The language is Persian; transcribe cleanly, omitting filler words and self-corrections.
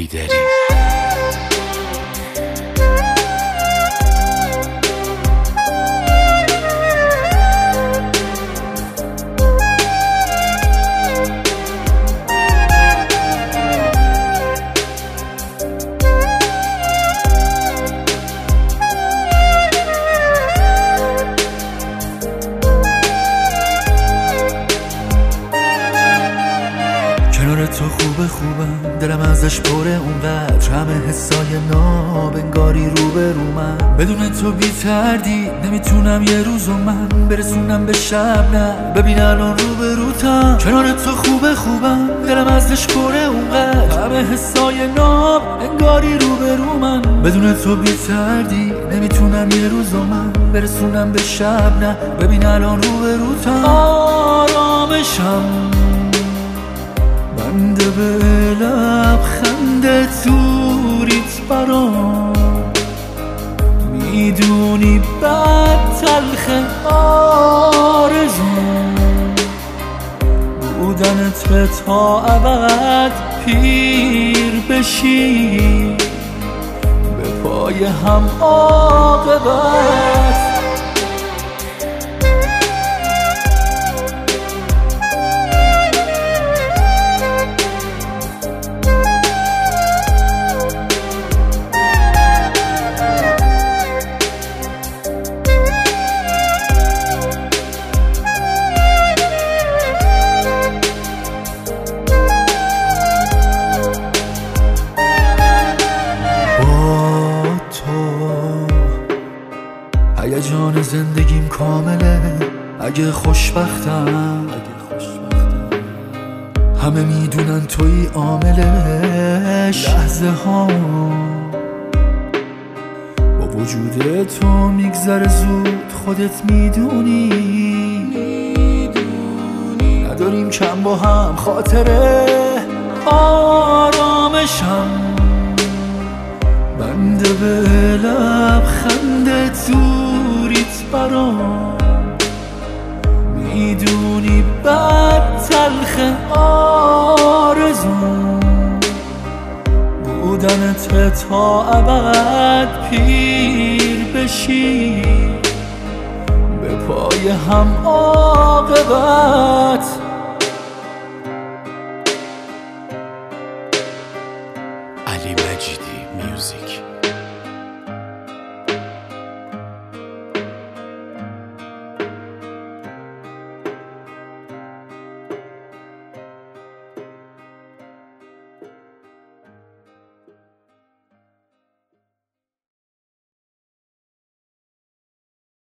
هیدری. کنار تو خوبم، دلم ازش پره اونقدر، همه حسای نابنگاری رو به رو من. بدون تو بی تردید نمیتونم یه روزو من برسونم به شب، نه ببین الان رو به روتم. کنار تو خوبم، دلم ازش پره اونقدر، همه حسای نابنگاری رو به رو من. بدون تو بی تردید نمیتونم یه روزو من برسونم به شب، نه ببین الان رو به روتم. آرامشم بنده به لبخند توریت برام، میدونی بد تلخ آرزوم بودنت تا ابد پیر بشی به پای هم عاقبت. هیجان زندگیم کامله، اگه خوشبختم همه میدونن توی عاملش. لحظه ها با وجود تو میگذره زود، خودت میدونی نداریم کم با هم خاطره. آرامشم بنده به لبخند توریت برام، میدونی بد تلخ آرزوم بودنت تا ابد پیر بشی به پای هم عاقبت.